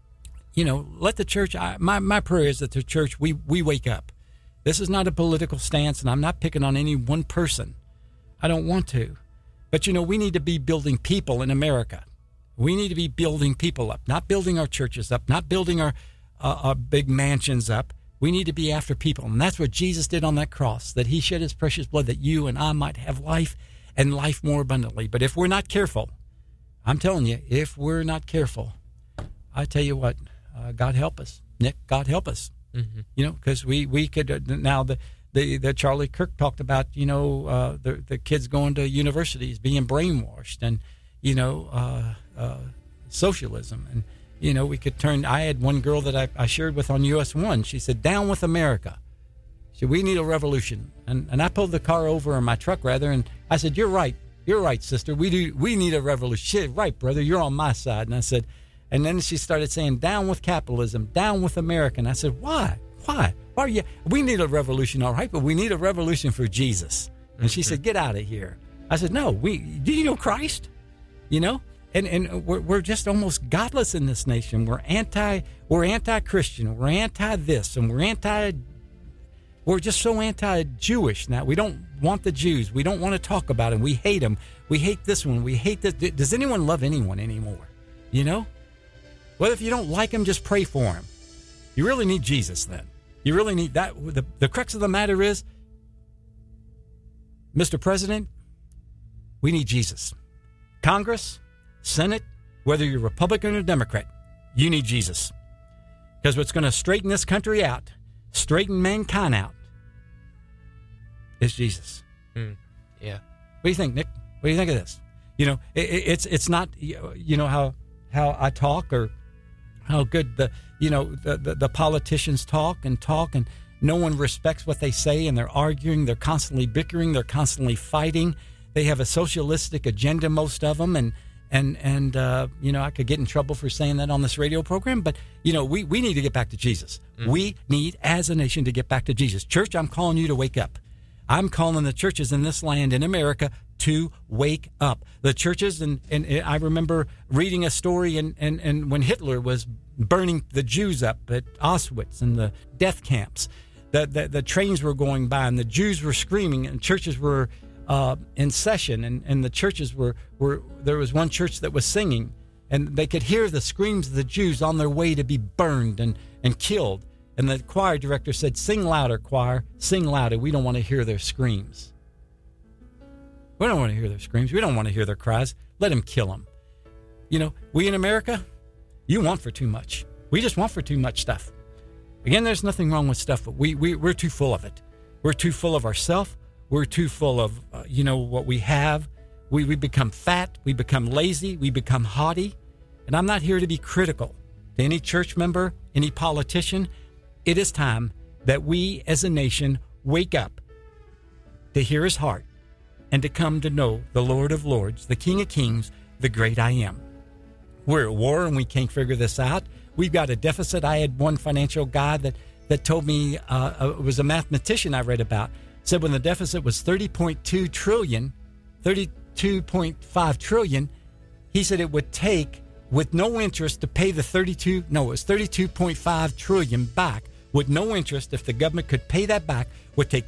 Let the church, my prayer is that the church, we wake up. This is not a political stance, and I'm not picking on any one person. I don't want to. But, we need to be building people in America. We need to be building people up, not building our churches up, not building our big mansions up. We need to be after people. And that's what Jesus did on that cross, that He shed His precious blood that you and I might have life and life more abundantly. But if we're not careful, I'm telling you, if we're not careful, I tell you what, God help us. Nick, God help us. Mm-hmm. Because we could now the Charlie Kirk talked about the kids going to universities being brainwashed and socialism, and we could turn. I had one girl that I shared with on US 1. She said, "Down with America." She said, "We need a revolution." And I pulled the car over, or my truck rather, and I said, "You're right, sister. We need a revolution." She said, "Right, brother, you're on my side." And I said. And then she started saying, "Down with capitalism, down with America." And I said, why? Why are you? We need a revolution, all right, but we need a revolution for Jesus. And she said, "Get out of here." I said, "No, do you know Christ? And we're just almost godless in this nation. We're anti-Christian. We're anti-this, and we're just so anti-Jewish now. We don't want the Jews. We don't want to talk about them. We hate them. We hate this one. We hate this. Does anyone love anyone anymore? Well, if you don't like him, just pray for him. You really need Jesus then. You really need that. The crux of the matter is, Mr. President, we need Jesus. Congress, Senate, whether you're Republican or Democrat, you need Jesus. Because what's going to straighten this country out, straighten mankind out, is Jesus. Yeah. What do you think, Nick? What do you think of this? You know, it's not, you know, how I talk or how good the politicians talk and no one respects what they say, and they're arguing, they're constantly bickering, they're constantly fighting. They have a socialistic agenda, most of them, and you know, I could get in trouble for saying that on this radio program, but you know, we need to get back to Jesus. We need, as a nation, to get back to Jesus. Church, I'm calling you to wake up. I'm calling the churches in this land, in America, to wake up. The churches, and I remember reading a story, and when Hitler was burning the Jews up at Auschwitz and the death camps, the trains were going by, and the Jews were screaming, and churches were in session, and the churches were there was one church that was singing, and they could hear the screams of the Jews on their way to be burned and killed. And the choir director said, "Sing louder, choir, sing louder. We don't want to hear their screams. We don't want to hear their screams. We don't want to hear their cries. Let them kill them." You know, we in America, you want for too much. We just want for too much stuff. Again, there's nothing wrong with stuff, but we're too full of it. We're too full of ourselves. We're too full of, what we have. We become fat. We become lazy. We become haughty. And I'm not here to be critical to any church member, any politician. It is time that we as a nation wake up to hear his heart and to come to know the Lord of Lords, the King of Kings, the great I am. We're at war and we can't figure this out. We've got a deficit. I had one financial guy that told me, it was a mathematician I read about, said when the deficit was 32.5 trillion, he said it would take, with no interest, to pay the 32.5 trillion back with no interest. If the government could pay that back, would take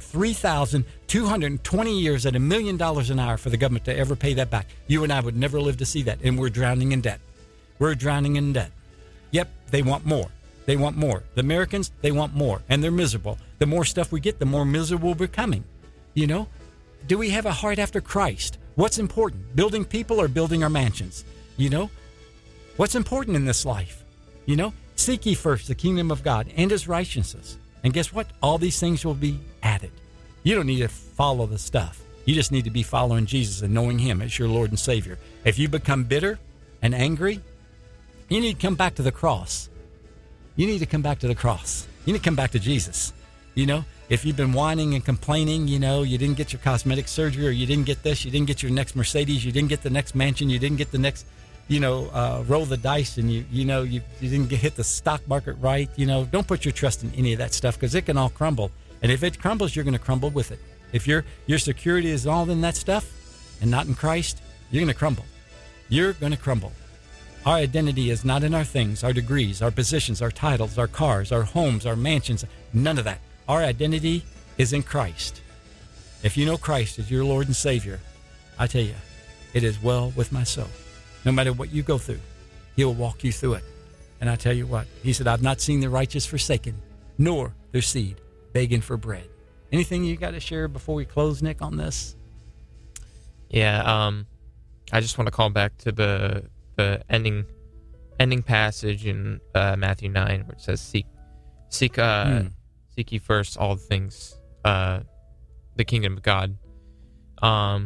3,220 years at $1 million an hour for the government to ever pay that back. You and I would never live to see that, and we're drowning in debt. We're drowning in debt. Yep, they want more. They want more. The Americans, they want more, and they're miserable. The more stuff we get, the more miserable we're becoming. You know, do we have a heart after Christ? What's important, building people or building our mansions? You know, what's important in this life? You know, seek ye first the kingdom of God and his righteousness. And guess what? All these things will be added. You don't need to follow the stuff. You just need to be following Jesus and knowing him as your Lord and Savior. If you become bitter and angry, you need to come back to the cross. You need to come back to the cross. You need to come back to Jesus. You know, if you've been whining and complaining, you know, you didn't get your cosmetic surgery, or you didn't get this, you didn't get your next Mercedes, you didn't get the next mansion, you didn't get the next, roll the dice, and you didn't hit the stock market right, don't put your trust in any of that stuff, because it can all crumble. And if it crumbles, you're going to crumble with it. If your security is all in that stuff and not in Christ, you're going to crumble. You're going to crumble. Our identity is not in our things, our degrees, our positions, our titles, our cars, our homes, our mansions, none of that. Our identity is in Christ. If you know Christ as your Lord and Savior, I tell you, it is well with my soul. No matter what you go through, he'll walk you through it. And I tell you what, he said, I've not seen the righteous forsaken, nor their seed begging for bread. Anything you got to share before we close, Nick, on this? Yeah, I just want to call back to the ending passage in Matthew 9, where it says, seek ye first all things, the kingdom of God. I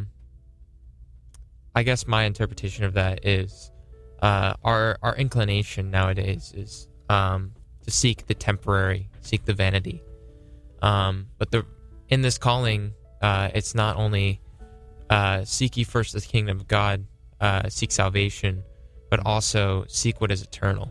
guess my interpretation of that is our inclination nowadays is to seek the temporary, seek the vanity. But in this calling, it's not only seek ye first the kingdom of God, seek salvation, but also seek what is eternal.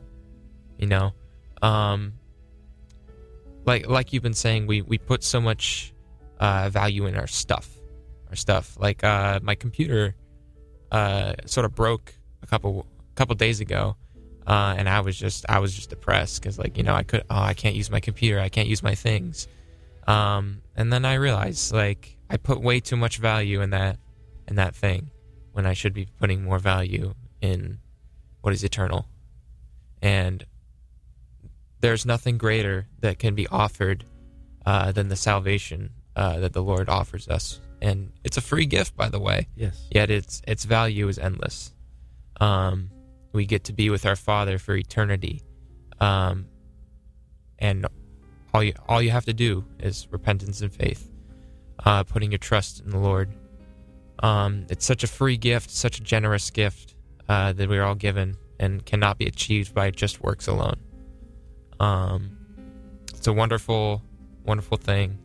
Like you've been saying, we put so much value in our stuff. Like my computer sort of broke a couple days ago, and I was just depressed because I can't use my computer, I can't use my things, and then I realized I put way too much value in that thing when I should be putting more value in what is eternal. And there's nothing greater that can be offered than the salvation that the Lord offers us. And it's a free gift, by the way. Yes. Yet its value is endless. We get to be with our Father for eternity. and all you have to do is repentance and faith, putting your trust in the Lord. It's such a free gift, such a generous gift that we're all given, and cannot be achieved by just works alone. It's a wonderful, wonderful thing,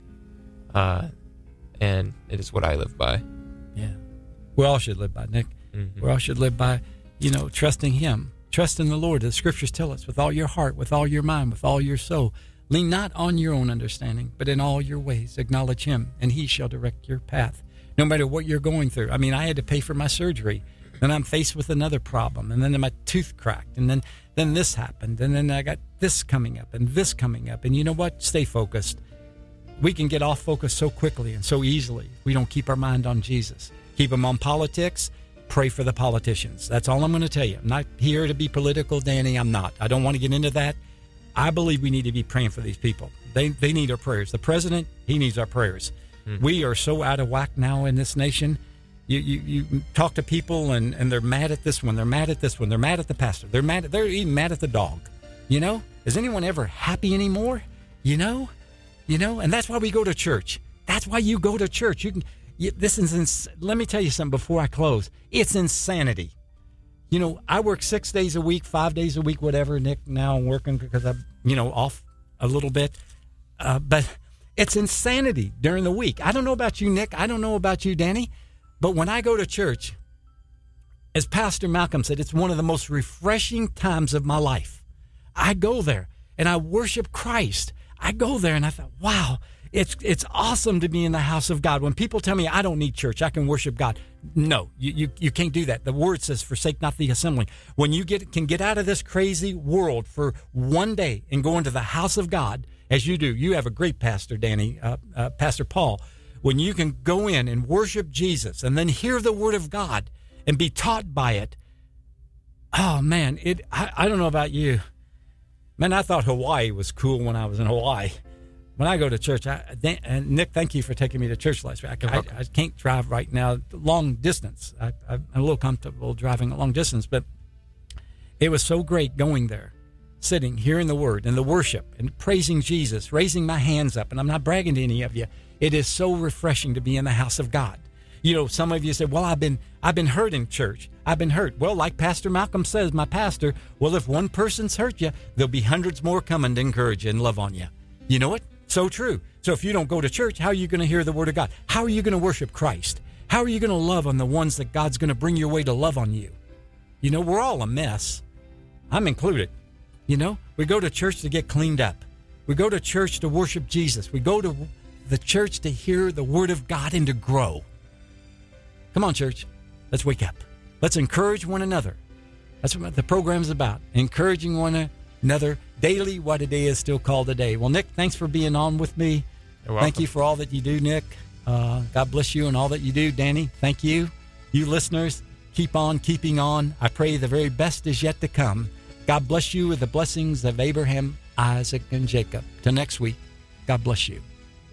and it is what I live by. Yeah. We all should live by, Nick. Mm-hmm. We all should live by, trusting Him. Trust in the Lord. The Scriptures tell us, with all your heart, with all your mind, with all your soul. Lean not on your own understanding, but in all your ways acknowledge Him, and He shall direct your path. No matter what you're going through. I mean, I had to pay for my surgery. Then I'm faced with another problem, and then my tooth cracked, and then this happened, and then I got this coming up, and this coming up. And you know what? Stay focused. We can get off focus so quickly and so easily if we don't keep our mind on Jesus. Keep them on politics. Pray for the politicians. That's all I'm going to tell you. I'm not here to be political, Danny. I'm not. I don't want to get into that. I believe we need to be praying for these people. They need our prayers. The president, he needs our prayers. Mm-hmm. We are so out of whack now in this nation. You talk to people and they're mad at this one. They're mad at this one. They're mad at the pastor. They're even mad at the dog. Is anyone ever happy anymore? And that's why we go to church. That's why you go to church. Let me tell you something before I close. It's insanity. I work 6 days a week, 5 days a week, whatever. Nick, now I'm working because I'm, off a little bit. But it's insanity during the week. I don't know about you, Nick. I don't know about you, Danny. But when I go to church, as Pastor Malcolm said, it's one of the most refreshing times of my life. I go there and I worship Christ. I go there and I thought, wow, it's awesome to be in the house of God. When people tell me I don't need church, I can worship God. No, you can't do that. The word says, forsake not the assembling. When you can get out of this crazy world for one day and go into the house of God, as you do, you have a great pastor, Danny, Pastor Paul. When you can go in and worship Jesus and then hear the word of God and be taught by it, oh, man, I don't know about you. Man, I thought Hawaii was cool when I was in Hawaii. When I go to church, and Nick, thank you for taking me to church last week. I can't drive right now long distance. I'm a little comfortable driving a long distance, but it was so great going there, sitting, hearing the word and the worship and praising Jesus, raising my hands up. And I'm not bragging to any of you. It is so refreshing to be in the house of God. Some of you say, well, I've been hurt in church. I've been hurt. Well, like Pastor Malcolm says, my pastor, well, if one person's hurt you, there'll be hundreds more coming to encourage you and love on you. You know what? So true. So if you don't go to church, how are you going to hear the word of God? How are you going to worship Christ? How are you going to love on the ones that God's going to bring your way to love on you? We're all a mess. I'm included. We go to church to get cleaned up. We go to church to worship Jesus. We go to the church to hear the word of God and to grow. Come on, church. Let's wake up. Let's encourage one another. That's what the program's about. Encouraging one another daily. What a day is still called a day. Well, Nick, thanks for being on with me. You're welcome. Thank you for all that you do, Nick. God bless you and all that you do. Danny, thank you. You listeners, keep on keeping on. I pray the very best is yet to come. God bless you with the blessings of Abraham, Isaac, and Jacob. Till next week, God bless you.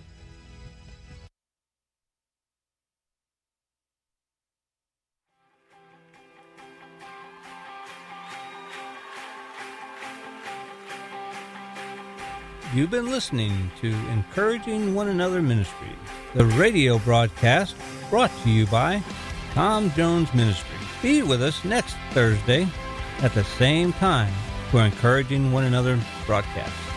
You've been listening to Encouraging One Another Ministry, the radio broadcast brought to you by Tom Jones Ministry. Be with us next Thursday at the same time for Encouraging One Another broadcast.